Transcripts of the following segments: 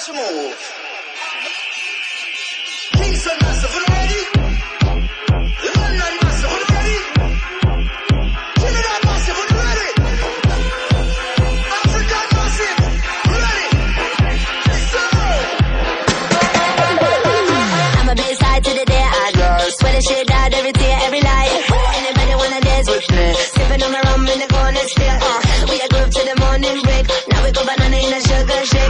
watch 'em move. Kingston massive, you ready? London massive, you ready? Trinidad massive, you ready? African massive, ready? Listen. I'm a baseline to the day I go. Swear the shit out every day, every night. Anybody wanna dance with me? Sipping on my rum in the corner still. We a group to the morning break. Now we go banana in a sugar shake.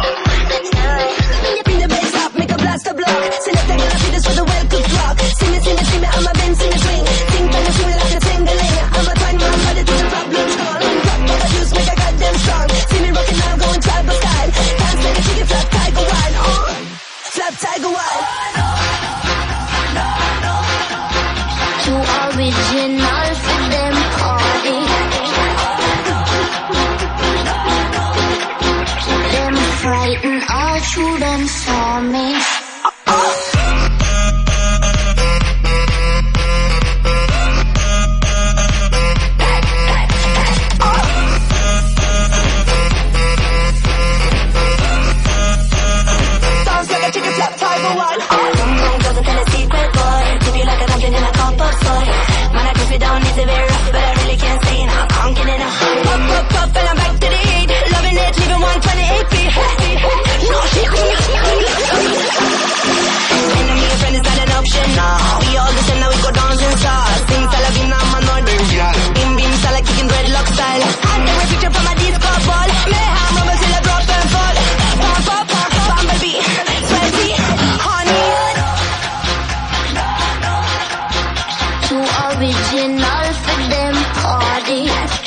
Bring the bass up, make a blast the block. Select the girl, feed us with a well-cooked rock. See me, I'm a Benz in the swing. Think on the swing like a tingling. I'm a twine, my body to the problems gone. Rock my juice, make a goddamn strong. See me rocking now, going tribal style. Can't say the chicken flap, tiger wine. Flap, tiger wine. Too original for them party. Them frightened all through them saw me. Sounds like a chicken flap, tiger wine. Doesn't tell a secret, boy. Tip you like a dumpling in a cup of soy. Man, I grip it down, it's a bit rough, but I really can't stay in. I'm conking it up. Pop, pop, pop, and I'm back to the heat. Loving it, leaving 128 feet. No shit. Enemy and friend is not an option, nah. We all the same, now we go dance and stars. Sing Salavina, man, no bim bim, sala kicking dreadlock style. And then we picture from a disco ball. Mayhem, rumble till I drop and fall. Pop, pop, pop, bumblebee, sweaty, honey. Too original for them party.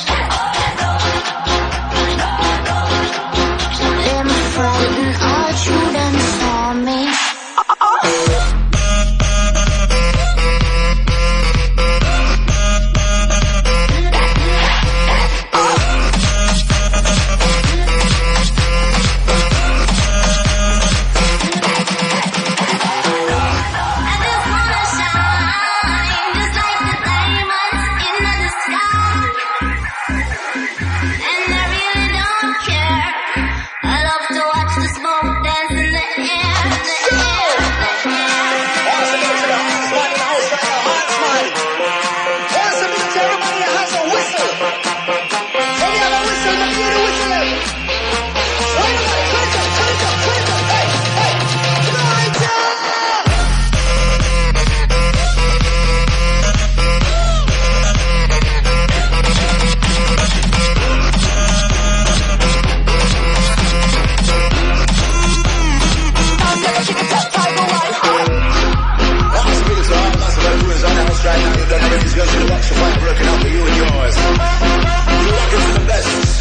Them frightened all through them saw me. Right now, you've done everything. You're going to watch the fight working out for you and yours. You're rocking to the best.